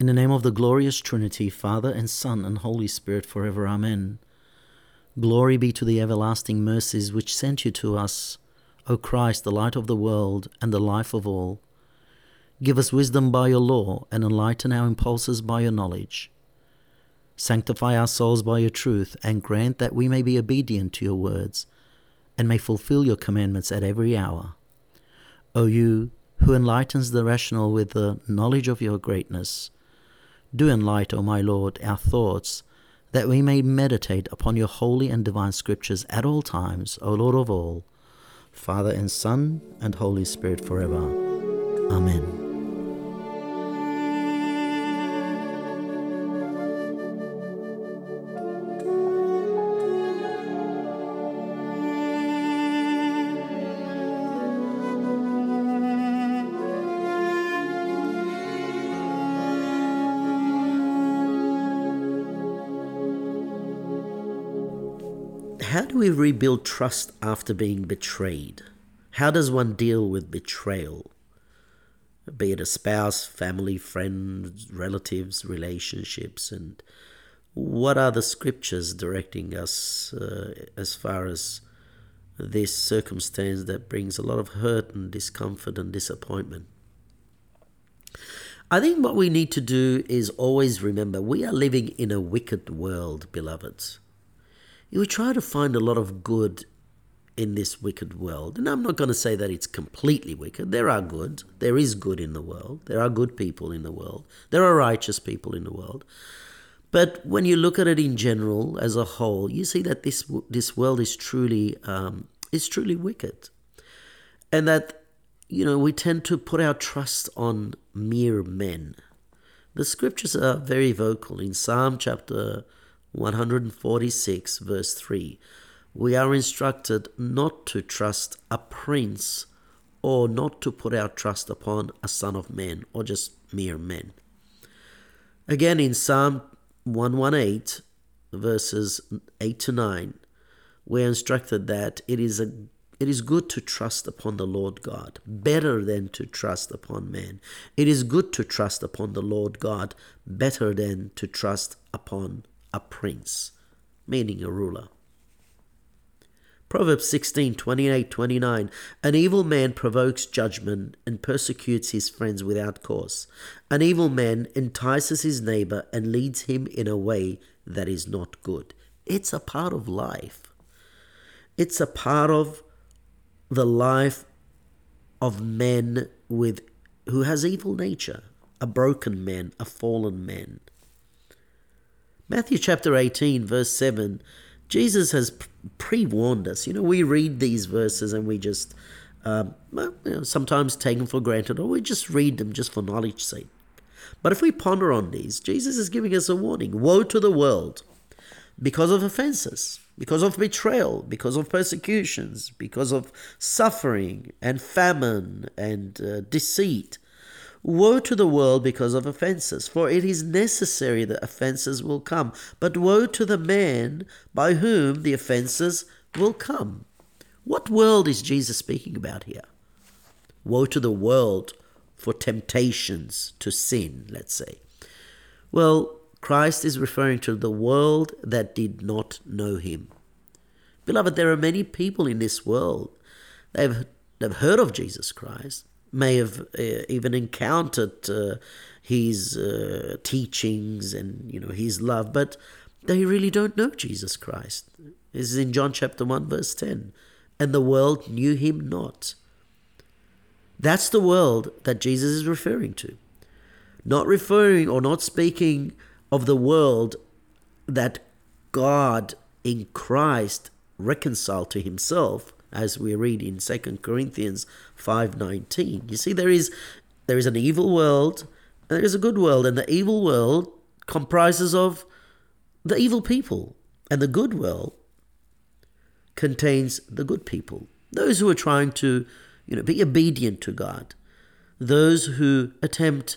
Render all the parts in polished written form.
In the name of the glorious Trinity, Father and Son and Holy Spirit, forever. Amen. Glory be to the everlasting mercies which sent you to us, O Christ, the light of the world and the life of all. Give us wisdom by your law, and enlighten our impulses by your knowledge. Sanctify our souls by your truth, and grant that we may be obedient to your words, and may fulfill your commandments at every hour. O you, who enlightens the rational with the knowledge of your greatness, do enlighten, O my Lord, our thoughts, that we may meditate upon your holy and divine scriptures at all times, O Lord of all, Father and Son and Holy Spirit, forever. Amen. How do we rebuild trust after being betrayed? How does one deal with betrayal? Be it a spouse, family, friends, relatives, relationships, and what are the scriptures directing us as far as this circumstance that brings a lot of hurt and discomfort and disappointment? I think what we need to do is always remember we are living in a wicked world, beloveds. We try to find a lot of good in this wicked world. And I'm not going to say that it's completely wicked. There are good. There is good in the world. There are good people in the world. There are righteous people in the world. But when you look at it in general, as a whole, you see that this world is truly wicked. And that, we tend to put our trust on mere men. The scriptures are very vocal. In Psalm chapter 146 verse 3, we are instructed not to trust a prince or not to put our trust upon a son of man or just mere men. Again, in Psalm 118 verses 8 to 9, we are instructed that it is good to trust upon the Lord God, better than to trust upon man. It is good to trust upon the Lord God, better than to trust upon a prince, meaning a ruler. Proverbs 16:28-29, an evil man provokes judgment and persecutes his friends without cause. An evil man entices his neighbor and leads him in a way that is not good. It's a part of life. It's a part of the life of men who has evil nature, a broken man, a fallen man. Matthew chapter 18 verse 7, Jesus has pre-warned us. We read these verses and we just sometimes take them for granted, or we just read them just for knowledge's sake. But if we ponder on these, Jesus is giving us a warning. Woe to the world because of offenses, because of betrayal, because of persecutions, because of suffering and famine and deceit. Woe to the world because of offenses, for it is necessary that offenses will come. But woe to the man by whom the offenses will come. What world is Jesus speaking about here? Woe to the world for temptations to sin, let's say. Well, Christ is referring to the world that did not know him. Beloved, there are many people in this world. They've heard of Jesus Christ, may have even encountered his teachings and his love, but they really don't know Jesus Christ. This is in John chapter 1 verse 10. And the world knew him not. That's the world that Jesus is referring to. Not referring or not speaking of the world that God in Christ reconciled to himself, as we read in 2 Corinthians 5:19. You see, there is an evil world and there is a good world, and the evil world comprises of the evil people, and the good world contains the good people, those who are trying to be obedient to God, those who attempt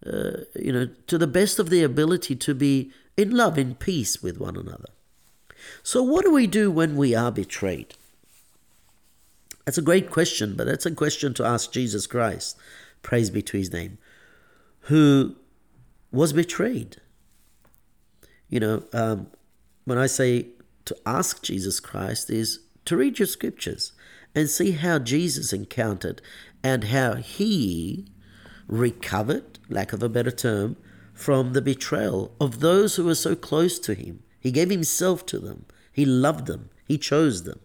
to the best of their ability to be in love, in peace with one another. So what do we do when we are betrayed? That's a great question, but that's a question to ask Jesus Christ, praise be to his name, who was betrayed. When I say to ask Jesus Christ is to read your scriptures and see how Jesus encountered and how he recovered, lack of a better term, from the betrayal of those who were so close to him. He gave himself to them. He loved them. He chose them.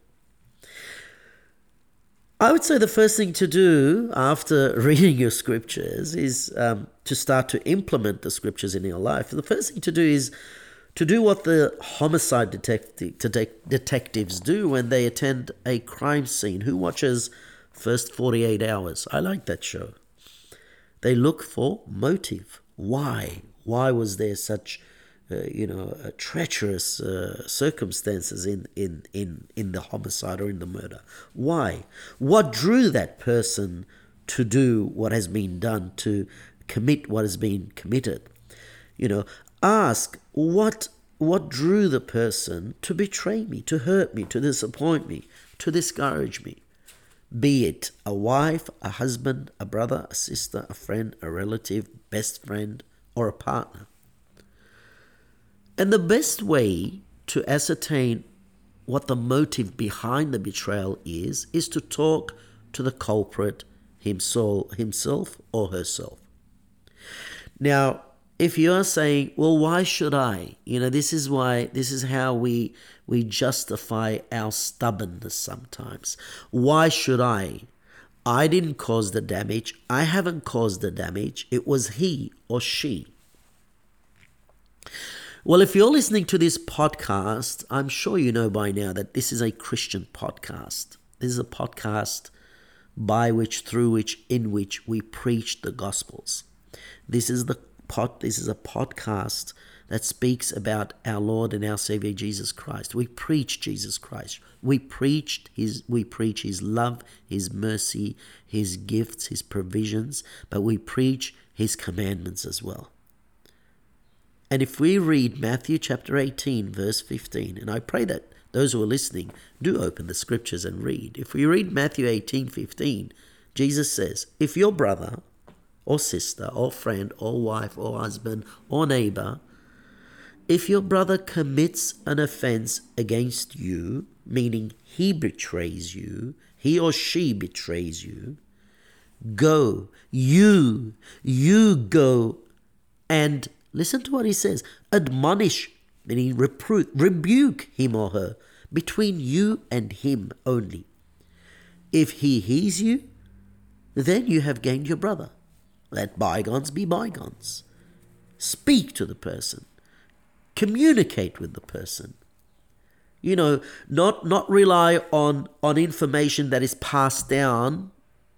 I would say the first thing to do after reading your scriptures is to start to implement the scriptures in your life. The first thing to do is to do what the homicide detectives do when they attend a crime scene. Who watches First 48 Hours? I like that show. They look for motive. Why? Why was there such treacherous circumstances in the homicide or in the murder? Why? What drew that person to do what has been done, to commit what has been committed? Ask what drew the person to betray me, to hurt me, to disappoint me, to discourage me. Be it a wife, a husband, a brother, a sister, a friend, a relative, best friend, or a partner. And the best way to ascertain what the motive behind the betrayal is to talk to the culprit himself or herself. Now, if you are saying, well, why should I? This is how we justify our stubbornness sometimes. Why should I? I didn't cause the damage. I haven't caused the damage. It was he or she. Well, if you're listening to this podcast, I'm sure you know by now that this is a Christian podcast. This is a podcast in which we preach the Gospels. This is a podcast that speaks about our Lord and our Savior Jesus Christ. We preach Jesus Christ. We preach his love, his mercy, his gifts, his provisions, but we preach his commandments as well. And if we read Matthew chapter 18, verse 15, and I pray that those who are listening do open the scriptures and read. If we read Matthew 18:15, Jesus says, if your brother or sister or friend or wife or husband or neighbor, if your brother commits an offense against you, meaning he betrays you, he or she betrays you, you go and listen to what he says. Admonish, meaning rebuke him or her, between you and him only. If he hears you, then you have gained your brother. Let bygones be bygones. Speak to the person. Communicate with the person. Not rely on information that is passed down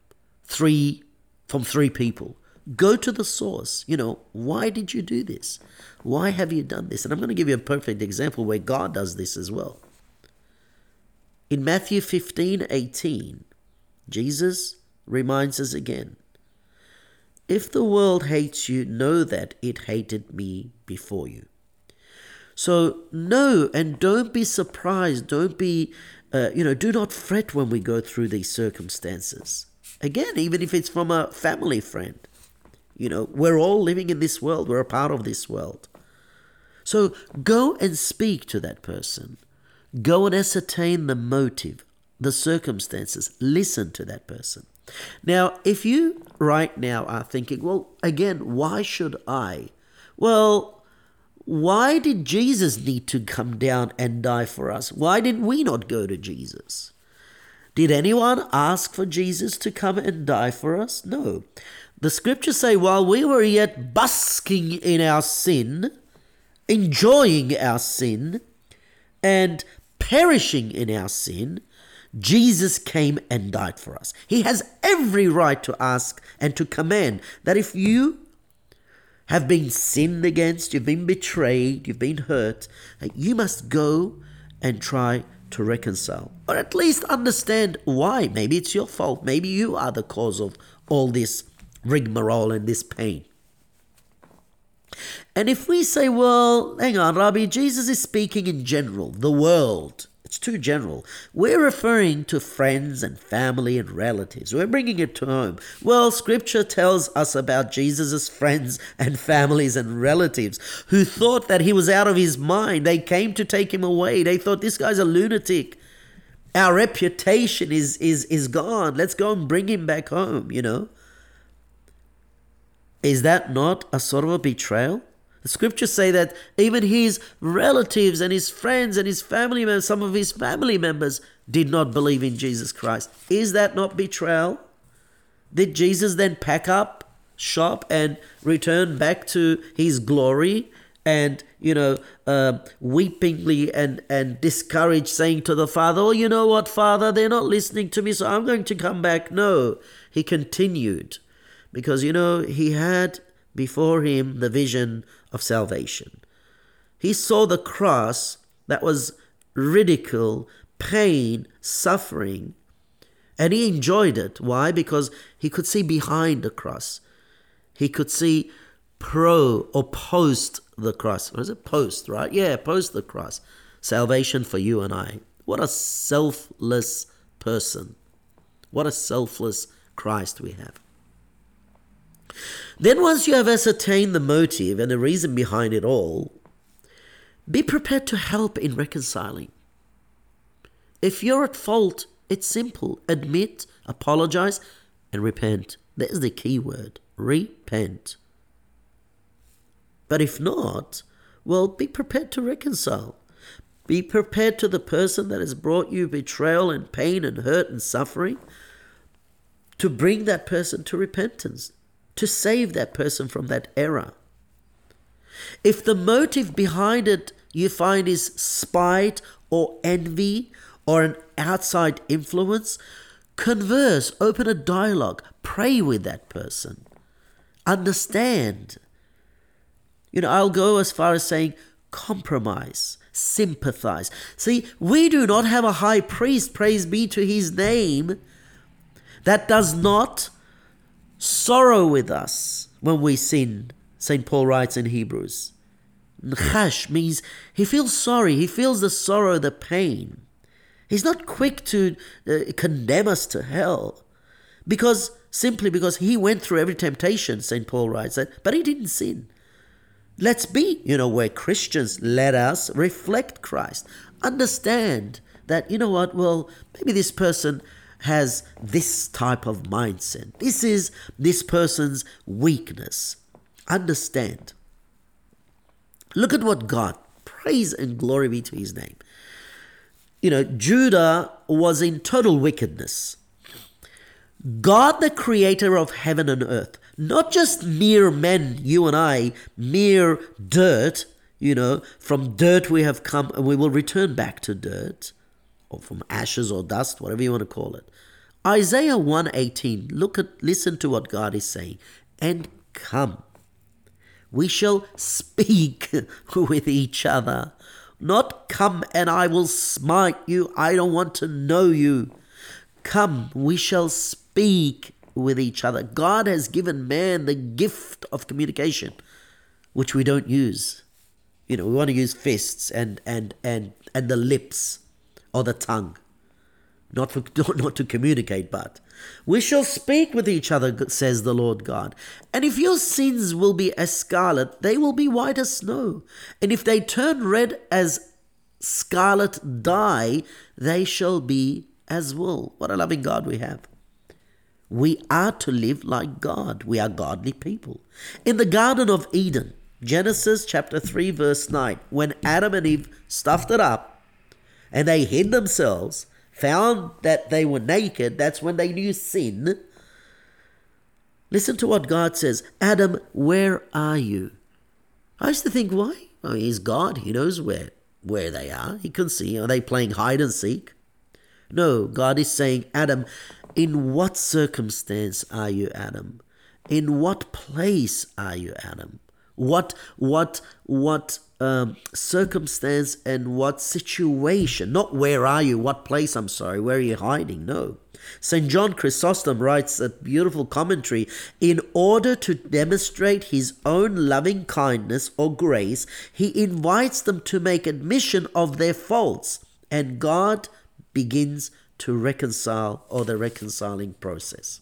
from three people. Go to the source. Why did you do this? Why have you done this? And I'm going to give you a perfect example where God does this as well. In Matthew 15:18, Jesus reminds us again, if the world hates you, know that it hated me before you. So know and don't be surprised. Don't be, do not fret when we go through these circumstances. Again, even if it's from a family friend. We're all living in this world. We're a part of this world. So go and speak to that person. Go and ascertain the motive, the circumstances. Listen to that person. Now, if you right now are thinking, well, again, why should I? Well, why did Jesus need to come down and die for us? Why did we not go to Jesus? Did anyone ask for Jesus to come and die for us? No. The scriptures say, while we were yet basking in our sin, enjoying our sin, and perishing in our sin, Jesus came and died for us. He has every right to ask and to command that if you have been sinned against, you've been betrayed, you've been hurt, you must go and try to reconcile. Or at least understand why. Maybe it's your fault. Maybe you are the cause of all this rigmarole and this pain. And if we say, well, hang on, Rabbi, Jesus is speaking in general, the world. It's too general. We're referring to friends and family and relatives. We're bringing it to home. Well, Scripture tells us about Jesus' friends and families and relatives who thought that he was out of his mind. They came to take him away. They thought, this guy's a lunatic. Our reputation is gone. Let's go and bring him back home, Is that not a sort of a betrayal? The scriptures say that even his relatives and his friends and his family members, some of his family members, did not believe in Jesus Christ. Is that not betrayal? Did Jesus then pack up shop and return back to his glory and, weepingly and discouraged, saying to the Father, oh, you know what, Father, they're not listening to me, so I'm going to come back? No, he continued because, he had before him the vision of salvation. He saw the cross that was ridicule, pain, suffering, and he enjoyed it. Why? Because he could see behind the cross. He could see pro or post the cross. What is it? Post, right? Yeah, post the cross. Salvation for you and I. What a selfless person. What a selfless Christ we have. Then once you have ascertained the motive and the reason behind it all, be prepared to help in reconciling. If you're at fault, it's simple. Admit, apologize, and repent. There's the key word. Repent. But if not, well, be prepared to reconcile. Be prepared to the person that has brought you betrayal and pain and hurt and suffering to bring that person to repentance, to save that person from that error. If the motive behind it you find is spite or envy or an outside influence, converse, open a dialogue, pray with that person. Understand. I'll go as far as saying compromise, sympathize. See, we do not have a high priest, praise be to his name, that does not sorrow with us when we sin, St. Paul writes in Hebrews. Nchash means he feels sorry. He feels the sorrow, the pain. He's not quick to condemn us to hell simply because he went through every temptation, St. Paul writes that, but he didn't sin. Let's be, we're Christians. Let us reflect Christ. Understand that, well, maybe this person has this type of mindset. This is this person's weakness. Understand. Look at what God, praise and glory be to his name. Judah was in total wickedness. God, the creator of heaven and earth, not just mere men, you and I, mere dirt, from dirt we have come and we will return back to dirt, or from ashes or dust, whatever you want to call it. Isaiah 1:18, listen to what God is saying. And come, we shall speak with each other. Not come and I will smite you. I don't want to know you. Come, we shall speak with each other. God has given man the gift of communication, which we don't use. We want to use fists and the lips or the tongue. Not to communicate, but we shall speak with each other, says the Lord God. And if your sins will be as scarlet, they will be white as snow. And if they turn red as scarlet dye, they shall be as wool. What a loving God we have. We are to live like God. We are godly people. In the Garden of Eden, Genesis chapter 3 verse 9, when Adam and Eve stuffed it up and they hid themselves, found that they were naked, that's when they knew sin. Listen to what God says. Adam, where are you? I used to think, why? Oh, he's God. He knows where they are. He can see. Are they playing hide and seek? No, God is saying, Adam, in what circumstance are you, Adam? In what place are you, Adam? What circumstance and what situation? Not where are you, what place, where are you hiding? No. St. John Chrysostom writes a beautiful commentary. In order to demonstrate his own loving kindness or grace, he invites them to make admission of their faults And God begins to reconcile, or the reconciling process.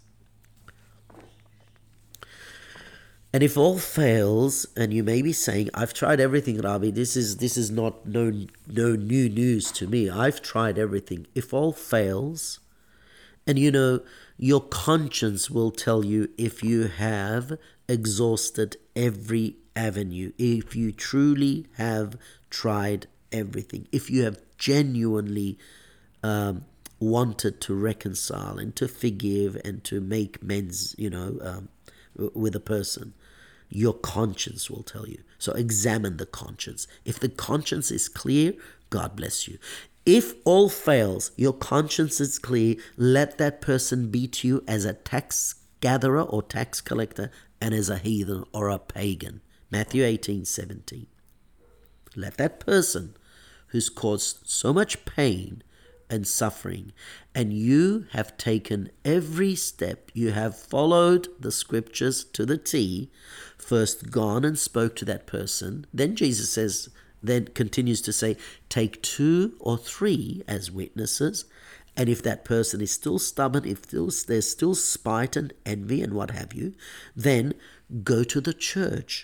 And if all fails, and you may be saying, I've tried everything, Rabbi, this is not no new news to me. I've tried everything. If all fails, and your conscience will tell you if you have exhausted every avenue, if you truly have tried everything, if you have genuinely wanted to reconcile and to forgive and to make amends, with a person, your conscience will tell you. So examine the conscience. If the conscience is clear, God bless you. If all fails, your conscience is clear, let that person be to you as a tax gatherer or tax collector and as a heathen or a pagan. Matthew 18:17. Let that person who's caused so much pain and suffering, and you have taken every step, you have followed the scriptures to the T, first gone and spoke to that person, then Jesus says, then continues to say, take 2 or 3 as witnesses, and if that person is still stubborn, if there's still spite and envy and what have you, then go to the church.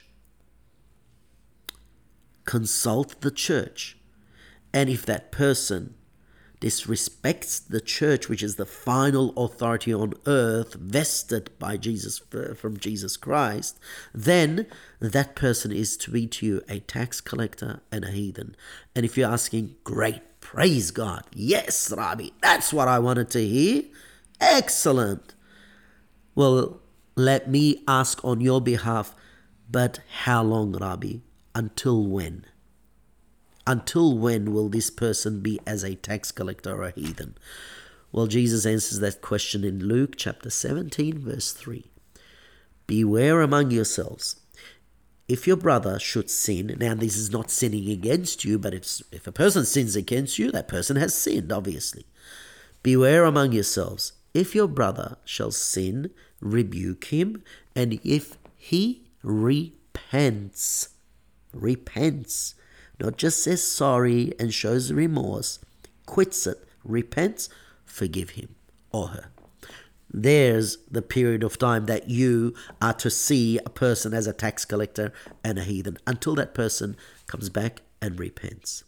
Consult the church. And if that person disrespects the church, which is the final authority on earth vested by Jesus from Jesus Christ, then that person is to be to you a tax collector and a heathen. And if you're asking, great, praise God, yes, Rabbi, that's what I wanted to hear, excellent. Well, let me ask on your behalf, but how long, Rabbi? Until when? Until when will this person be as a tax collector or a heathen? Well, Jesus answers that question in Luke chapter 17, verse 3. Beware among yourselves. If your brother should sin, now this is not sinning against you, but if a person sins against you, that person has sinned, obviously. Beware among yourselves. If your brother shall sin, rebuke him, and if he repents, not just says sorry and shows remorse, quits it, repents, forgive him or her. There's the period of time that you are to see a person as a tax collector and a heathen until that person comes back and repents.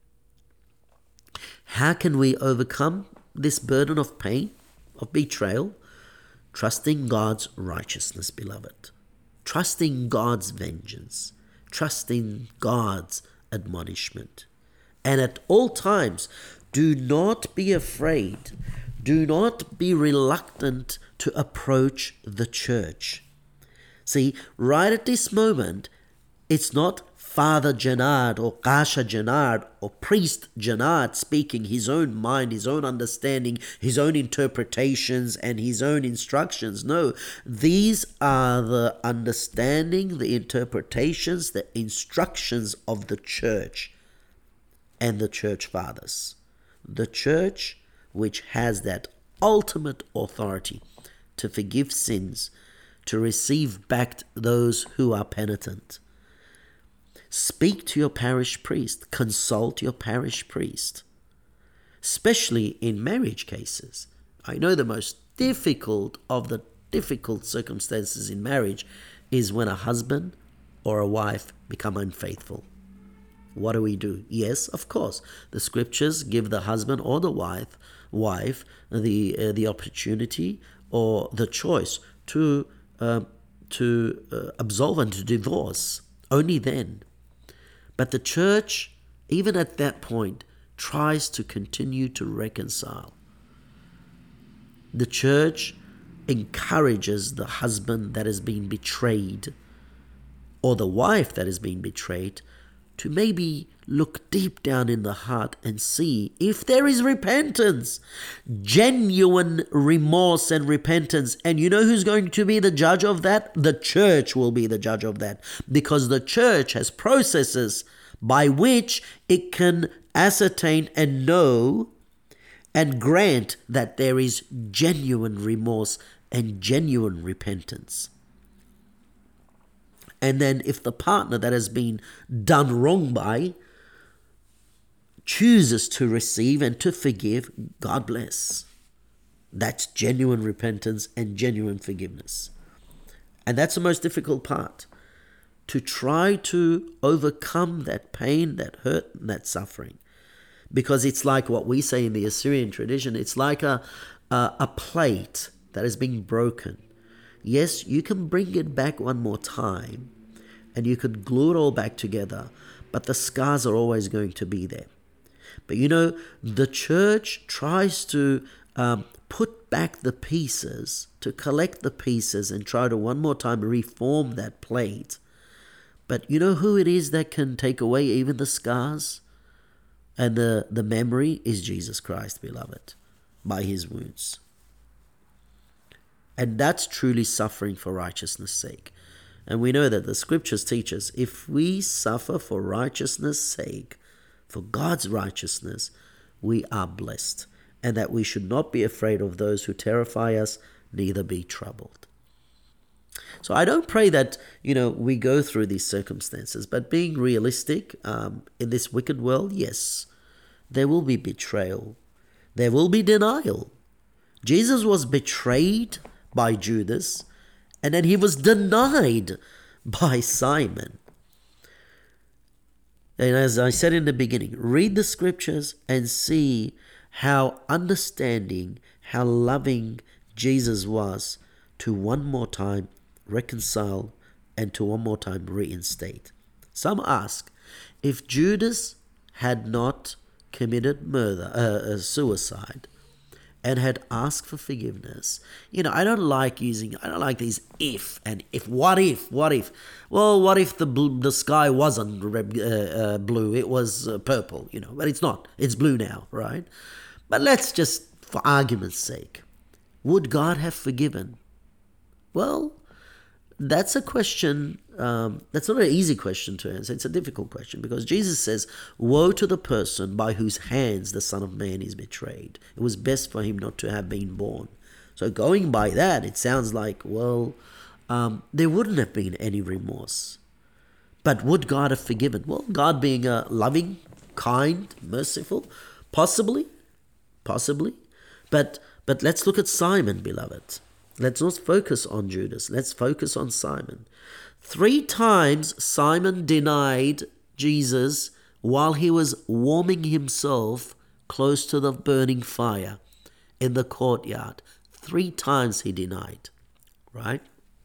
How can we overcome this burden of pain, of betrayal? Trusting God's righteousness, beloved. Trusting God's vengeance. Trusting God's admonishment. And at all times, do not be afraid. Do not be reluctant to approach the church. See, right at this moment, it's not Father Janard or Kasha Janard or Priest Janard speaking his own mind, his own understanding, his own interpretations and his own instructions. No, these are the understanding, the interpretations, the instructions of the church and the church fathers. The church which has that ultimate authority to forgive sins, to receive back those who are penitent. Speak to your parish priest. Consult your parish priest. Especially in marriage cases. I know the most difficult of the difficult circumstances in marriage is when a husband or a wife become unfaithful. What do we do? Yes, of course, the scriptures give the husband or the wife the opportunity or the choice to absolve and to divorce. Only then. But the church, even at that point, tries to continue to reconcile. The church encourages the husband that has been betrayed or the wife that has been betrayed to maybe look deep down in the heart and see if there is repentance, genuine remorse and repentance. And you know who's going to be the judge of that? The church will be the judge of that, because the church has processes by which it can ascertain and know and grant that there is genuine remorse and genuine repentance. And then if the partner that has been done wrong by chooses to receive and to forgive, God bless. That's genuine repentance and genuine forgiveness. And that's the most difficult part, to try to overcome that pain, that hurt, and that suffering. Because it's like what we say in the Assyrian tradition, it's like a plate that is being broken. Yes, you can bring it back one more time, and you could glue it all back together, but the scars are always going to be there. But the church tries to put back the pieces, to collect the pieces and try to one more time reform that plate. But you know who it is that can take away even the scars? And the memory is Jesus Christ, beloved, by his wounds. And that's truly suffering for righteousness' sake. And we know that the scriptures teach us, if we suffer for righteousness' sake, for God's righteousness, we are blessed. And that we should not be afraid of those who terrify us, neither be troubled. So I don't pray that, we go through these circumstances, but being realistic, in this wicked world, yes, there will be betrayal. There will be denial. Jesus was betrayed by Judas, and then he was denied by Simon. And as I said in the beginning, read the scriptures and see how understanding, how loving Jesus was to one more time reconcile and to one more time reinstate. Some ask, if Judas had not committed suicide and had asked for forgiveness, I don't like these if and if. What if? Well, what if the sky wasn't blue? It was purple, but it's not. It's blue now, right? But let's just, for argument's sake, would God have forgiven? Well, that's a question, that's not an easy question to answer. It's a difficult question, because Jesus says, woe to the person by whose hands the Son of Man is betrayed. It was best for him not to have been born. So going by that, it sounds like, there wouldn't have been any remorse. But would God have forgiven? Well, God being loving, kind, merciful, possibly. But let's look at Simon, beloved. Let's not focus on Judas. Let's focus on Simon. 3 times Simon denied Jesus while he was warming himself close to the burning fire in the courtyard. 3 times he denied, right?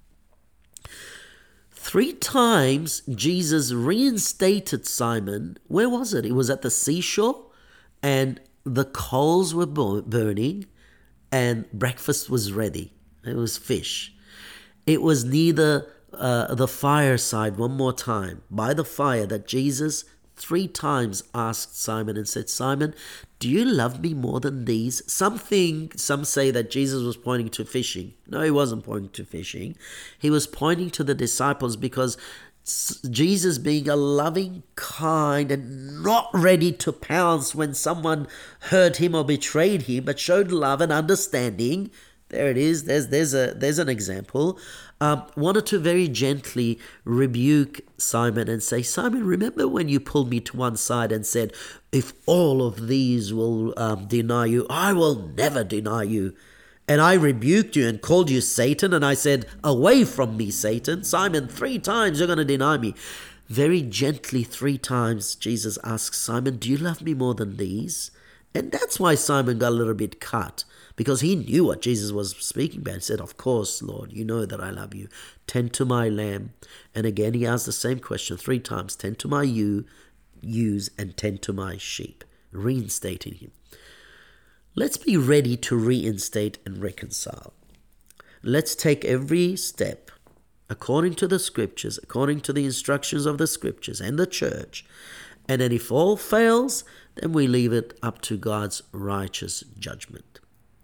3 times Jesus reinstated Simon. Where was it? It was at the seashore, and the coals were burning, and breakfast was ready. It was fish. It was near the fireside one more time, by the fire, that Jesus 3 times asked Simon and said, Simon, do you love me more than these? Some say that Jesus was pointing to fishing. No, he wasn't pointing to fishing. He was pointing to the disciples, because Jesus, being a loving, kind, and not ready to pounce when someone hurt him or betrayed him, but showed love and understanding. There it is. There's an example. Wanted to very gently rebuke Simon and say, Simon, remember when you pulled me to one side and said, if all of these will deny you, I will never deny you. And I rebuked you and called you Satan, and I said, away from me, Satan. Simon, 3 times you're going to deny me. Very gently 3 times Jesus asks Simon, do you love me more than these? And that's why Simon got a little bit cut, because he knew what Jesus was speaking about. He said, of course, Lord, you know that I love you. Tend to my lamb. And again, he asked the same question 3 times. Tend to my ewes and tend to my sheep. Reinstating him. Let's be ready to reinstate and reconcile. Let's take every step according to the scriptures, according to the instructions of the scriptures and the church. And then if all fails, then we leave it up to God's righteous judgment.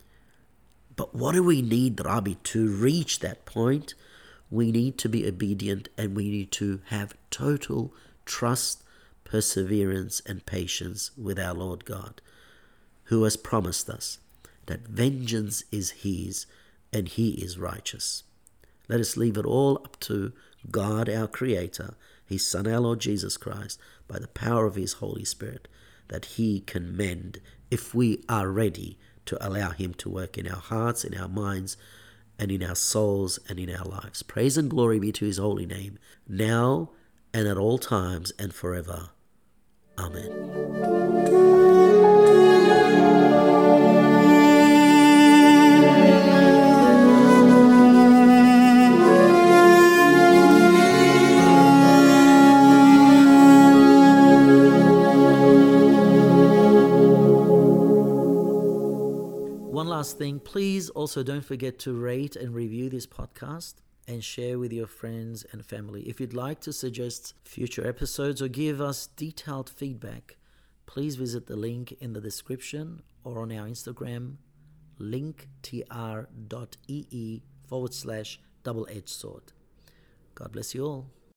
But what do we need, Rabbi, to reach that point? We need to be obedient, and we need to have total trust, perseverance, and patience with our Lord God, who has promised us that vengeance is his and he is righteous. Let us leave it all up to God, our Creator, his Son, our Lord Jesus Christ, by the power of his Holy Spirit, that He can mend if we are ready to allow Him to work in our hearts, in our minds, and in our souls and in our lives. Praise and glory be to His holy name, now and at all times and forever. Amen. One last thing, please also don't forget to rate and review this podcast and share with your friends and family. If you'd like to suggest future episodes or give us detailed feedback, please visit the link in the description or on our Instagram, linktr.ee/double-edged sword. God bless you all.